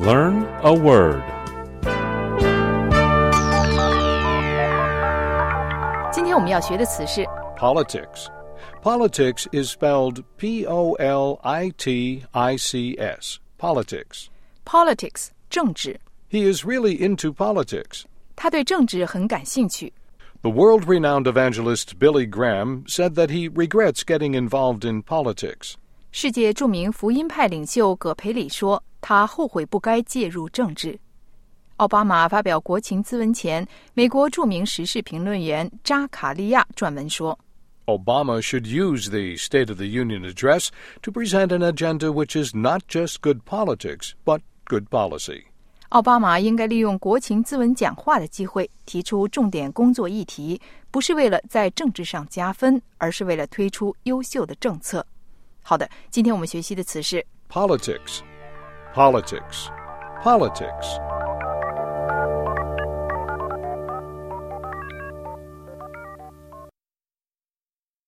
Learn a word. 今天我们要学的词是 Politics. Politics is spelled P-O-L-I-T-I-C-S. Politics. politics 政治。 He is really into politics. 他对政治很感兴趣。 The world-renowned evangelist Billy Graham said that he regrets getting involved in politics. 世界著名福音派领袖葛培理说，他后悔不该介入政治。奥巴马发表国情咨文前，美国著名时事评论员扎卡利亚撰文说 Obama should use the State of the Union address to present an agenda which is not just good politics, but good policy. 奥巴马应该利用国情咨文讲话的机会，提出重点工作议题，不是为了在政治上加分，而是为了推出优秀的政策。好的，今天我们学习的词是 Politics. Politics. Politics.